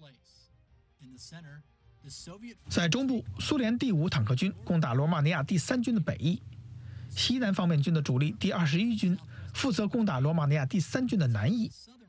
在中部，苏联第五坦克军攻打罗马尼亚第三军的北翼，西南方面军的主力第二十一军负责攻打罗马尼亚第三军的南翼。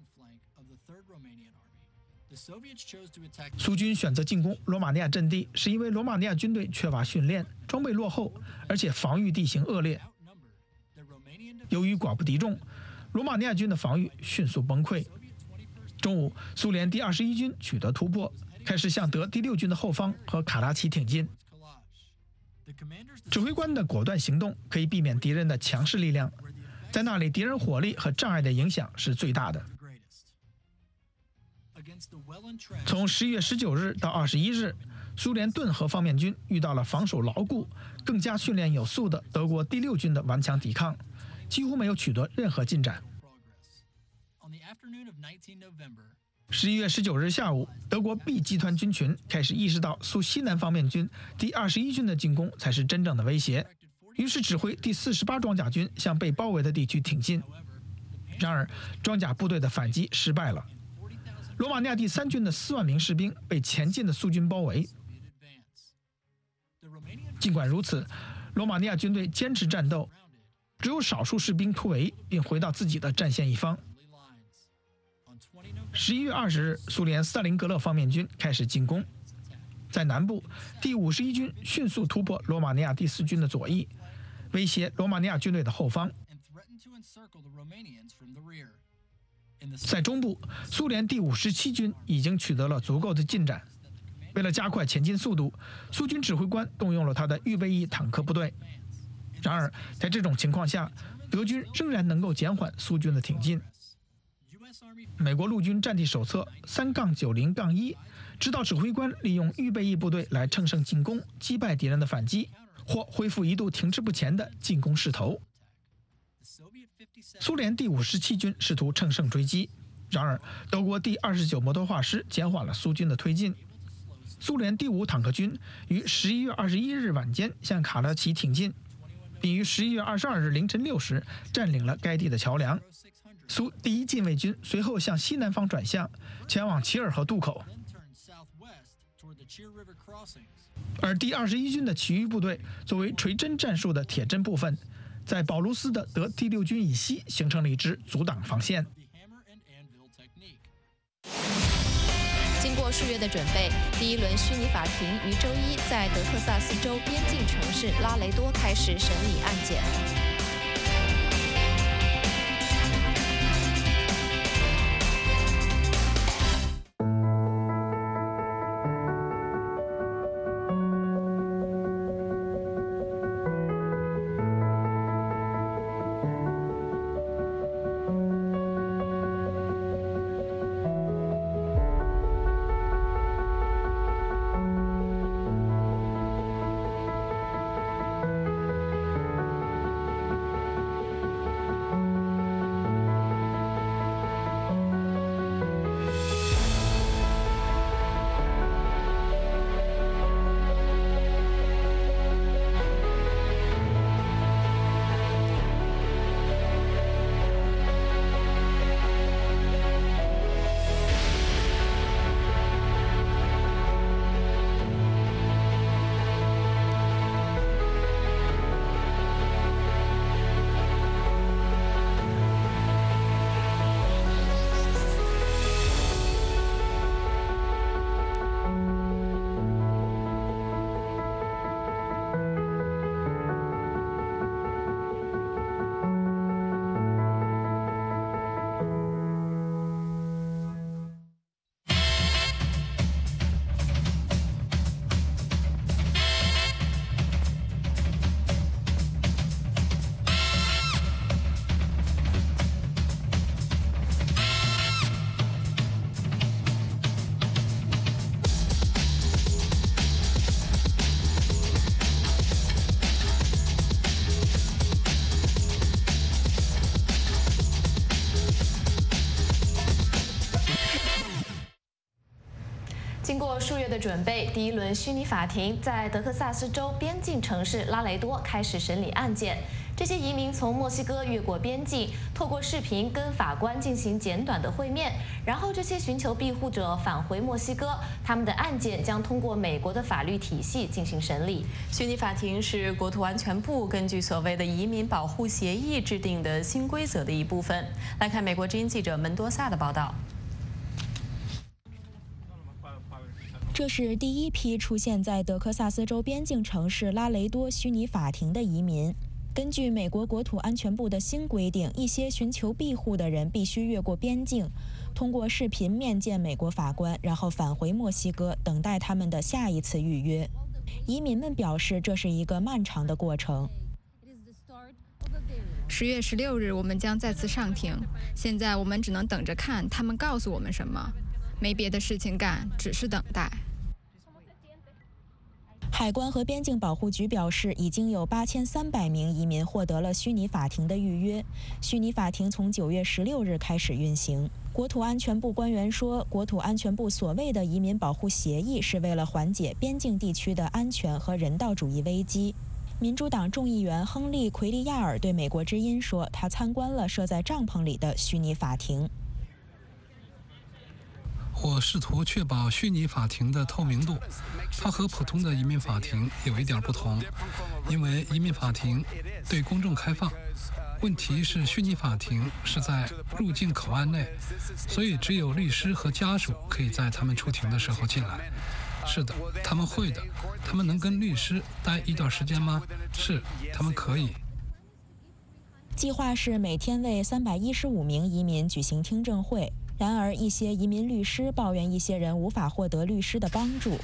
苏军选择进攻罗马尼亚阵地，是因为罗马尼亚军队缺乏训练，装备落后，而且防御地形恶劣。由于寡不敌众，罗马尼亚军的防御迅速崩溃。中午，苏联第二十一军取得突破，开始向德第六军的后方和卡拉奇挺进。指挥官的果断行动可以避免敌人的强势力量，在那里敌人火力和障碍的影响是最大的。从十一月十九日到二十一日，苏联顿河方面军遇到了防守牢固、更加训练有素的德国第六军的顽强抵抗，几乎没有取得任何进展。十一月十九日下午，德国 B 集团军群开始意识到苏西南方面军第二十一军的进攻才是真正的威胁，于是指挥第四十八装甲军向被包围的地区挺进。然而，装甲部队的反击失败了。罗马尼亚第三军的四万名士兵被前进的苏军包围。尽管如此，罗马尼亚军队坚持战斗，只有少数士兵突围并回到自己的战线一方。十一月二十日，苏联斯大林格勒方面军开始进攻。在南部，第五十一军迅速突破罗马尼亚第四军的左翼，威胁罗马尼亚军队的后方。在中部，苏联第五十七军已经取得了足够的进展。为了加快前进速度，苏军指挥官动用了他的预备役坦克部队。然而，在这种情况下，德军仍然能够减缓苏军的挺进。美国陆军战地手册三杠九零杠一指导指挥官利用预备役部队来乘胜进攻，击败敌人的反击，或恢复一度停滞不前的进攻势头。苏联第五十七军试图乘胜追击，然而德国第二十九摩托化师减缓了苏军的推进。苏联第五坦克军于十一月二十一日晚间向卡拉奇挺进，并于十一月二十二日凌晨六时占领了该地的桥梁。苏第一近卫军随后向西南方转向，前往齐尔河渡口。而第二十一军的其余部队作为垂针战术的铁针部分，在保卢斯的德第六军以西形成了一支阻挡防线。 经过数月的准备，第一轮虚拟法庭于周一在德克萨斯州边境城市拉雷多开始审理案件。 经过数月的准备，第一轮虚拟法庭在德克萨斯州边境城市拉雷多开始审理案件。这些移民从墨西哥越过边境，透过视频跟法官进行简短的会面，然后这些寻求庇护者返回墨西哥，他们的案件将通过美国的法律体系进行审理。 虚拟法庭是国土安全部根据所谓的移民保护协议制定的新规则的一部分。来看美国之音记者门多萨的报道。 这是第一批出现在德克萨斯州边境城市拉雷多虚拟法庭的移民。根据美国国土安全部的新规定，一些寻求庇护的人必须越过边境，通过视频面见美国法官，然后返回墨西哥，等待他们的下一次预约。移民们表示，这是一个漫长的过程。 十月十六日，我们将再次上庭。现在我们只能等着看他们告诉我们什么，没别的事情干，只是等待。 海关和边境保护局表示，已经有八千三百名移民获得了虚拟法庭的预约。虚拟法庭从九月十六日开始运行。国土安全部官员说，国土安全部所谓的移民保护协议是为了缓解边境地区的安全和人道主义危机。民主党众议员亨利·奎利亚尔对美国之音说，他参观了设在帐篷里的虚拟法庭。 我试图确保虚拟法庭的透明度，它和普通的移民法庭有一点不同，因为移民法庭对公众开放。问题是，虚拟法庭是在入境口岸内，所以只有律师和家属可以在他们出庭的时候进来。是的，他们会的。他们能跟律师待一段时间吗？是，他们可以。 计划是每天为三百一十五名移民举行听证会。然而，一些移民律师抱怨一些人无法获得律师的帮助。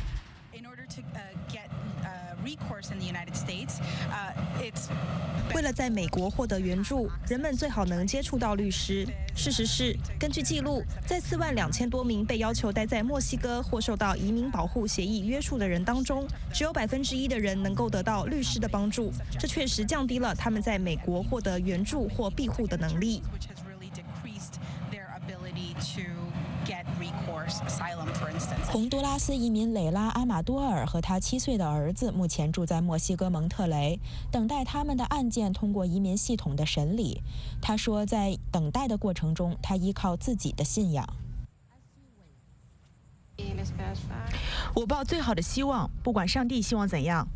为了在美国获得援助，人们最好能接触到律师。事实是，根据记录，在四万两千多名被要求待在墨西哥或受到移民保护协议约束的人当中，只有百分之一的人能够得到律师的帮助。这确实降低了他们在美国获得援助或庇护的能力。 洪都拉斯移民蕾拉·阿马多尔和他七岁的儿子目前住在墨西哥蒙特雷，等待他们的案件通过移民系统的审理。他说，在等待的过程中，他依靠自己的信仰。 我抱最好的希望，不管上帝希望怎样。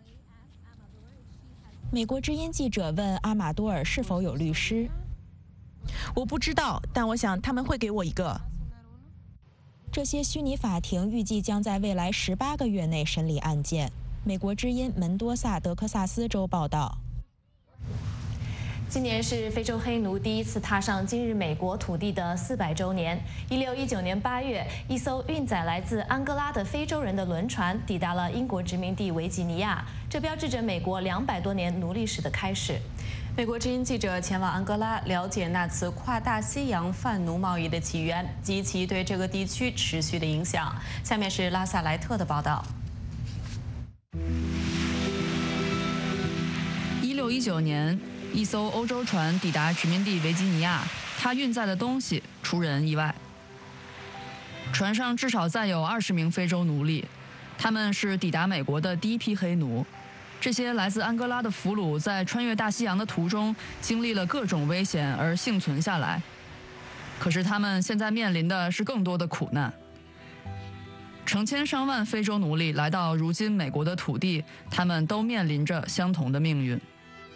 美国之音记者问阿马多尔是否有律师。 我不知道，但我想他们会给我一个。 这些虚拟法庭预计将在未来十八个月内审理案件。美国之音门多萨德克萨斯州报道。 今年是非洲黑奴第一次踏上今日美国土地的四百周年。一六一九年八月，一艘运载来自安哥拉的非洲人的轮船抵达了英国殖民地维吉尼亚，这标志着美国两百多年奴隶史的开始。 美国之音记者前往安哥拉，了解那次跨大西洋贩奴贸易的起源及其对这个地区持续的影响。下面是拉萨莱特的报道。 一六一九年，一艘欧洲船抵达殖民地维吉尼亚，它运载的东西出人意外。船上至少载有二十名非洲奴隶，他们是抵达美国的第一批黑奴。这些来自安哥拉的俘虏在穿越大西洋的途中经历了各种危险而幸存下来，可是他们现在面临的是更多的苦难。成千上万非洲奴隶来到如今美国的土地，他们都面临着相同的命运。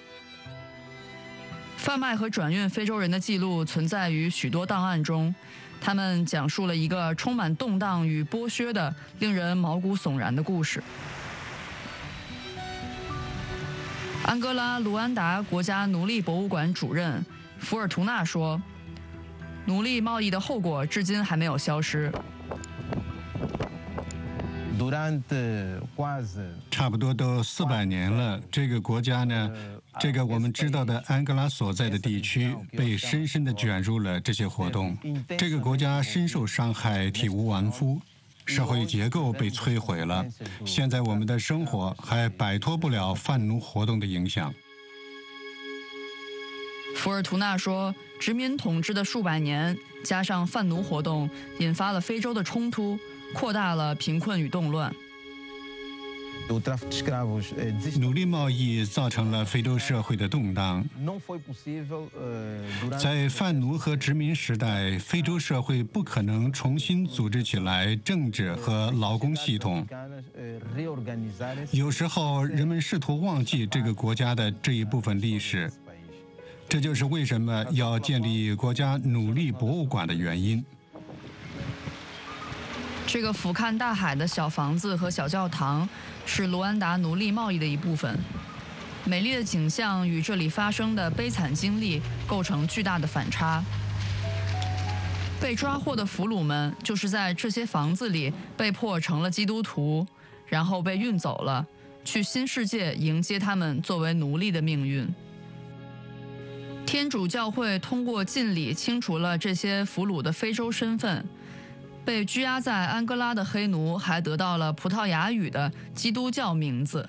贩卖和转运非洲人的记录存在于许多档案中，他们讲述了一个充满动荡与剥削的、令人毛骨悚然的故事。安哥拉卢安达国家奴隶博物馆主任福尔图纳说：“奴隶贸易的后果至今还没有消失。” 差不多都四百年了，这个国家呢，这个我们知道的安哥拉所在的地区，被深深地卷入了这些活动。这个国家深受伤害，体无完肤。社会结构被摧毁了，现在我们的生活还摆脱不了贩奴活动的影响。 福尔图纳说，殖民统治的数百年，加上贩奴活动，引发了非洲的冲突， 扩大了贫困与动乱。 奴隶贸易造成了非洲社会的动荡。在贩奴和殖民时代，非洲社会不可能重新组织起来政治和劳工系统。有时候，人们试图忘记这个国家的这一部分历史。这就是为什么要建立国家奴隶博物馆的原因。 这个俯瞰大海的小房子和小教堂是卢安达奴隶贸易的一部分。美丽的景象与这里发生的悲惨经历构成巨大的反差。被抓获的俘虏们就是在这些房子里被迫成了基督徒，然后被运走了，去新世界迎接他们作为奴隶的命运。天主教会通过禁礼清除了这些俘虏的非洲身份。被拘押在安哥拉的黑奴还得到了葡萄牙语的基督教名字。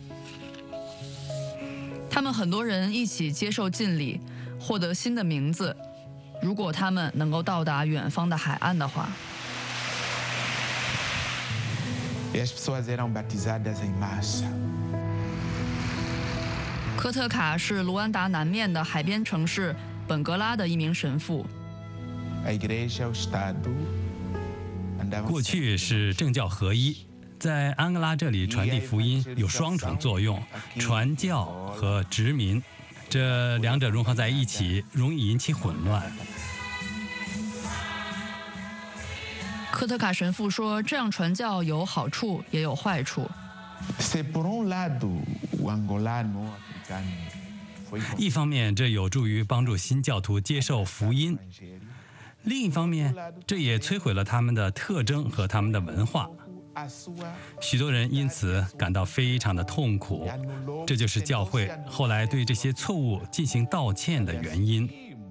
他们很多人一起接受禁礼，获得新的名字，如果他们能够到达远方的海岸的话。科特卡是卢安达南面的海边城市本格拉的一名神父。 过去是政教合一，在安哥拉这里传递福音有双重作用，传教和殖民，这两者融合在一起，容易引起混乱。 科特卡神父说，这样传教有好处也有坏处。 一方面，这有助于帮助新教徒接受福音。另一方面，这也摧毁了他们的特征和他们的文化，许多人因此感到非常的痛苦。这就是教会后来对这些错误进行道歉的原因。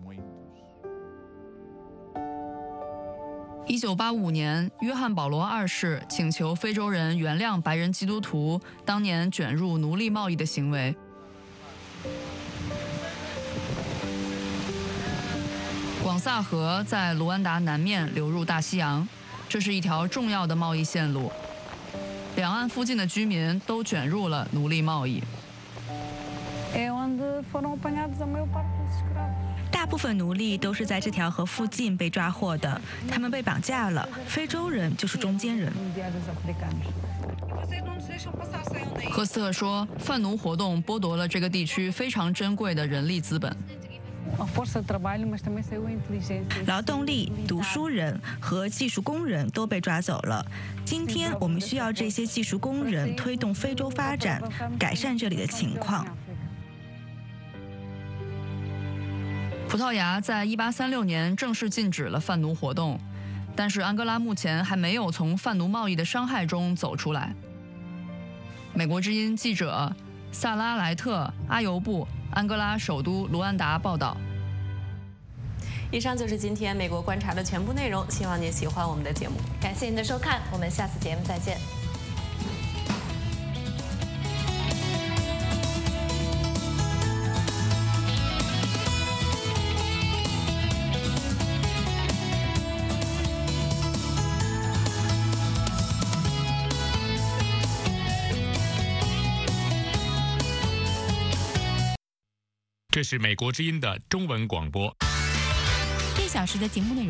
一九八五年，约翰保罗二世请求非洲人原谅白人基督徒当年卷入奴隶贸易的行为。广萨河在卢安达南面流入大西洋，这是一条重要的贸易线路。两岸附近的居民都卷入了奴隶贸易。 大部分奴隶都是在这条河附近被抓获的，他们被绑架了，非洲人就是中间人。 赫斯特说，贩奴活动剥夺了这个地区非常珍贵的人力资本。 劳动力、读书人和技术工人都被抓走了。今天我们需要这些技术工人推动非洲发展，改善这里的情况。 葡萄牙在一八三六年正式禁止了贩奴活动，但是安哥拉目前还没有从贩奴贸易的伤害中走出来。美国之音记者萨拉莱特阿尤布，安哥拉首都卢安达报道。 以上就是今天美国观察的全部内容，希望您喜欢我们的节目。 感谢您的收看，我们下次节目再见。 这是美国之音的中文广播。 一小时的节目内容。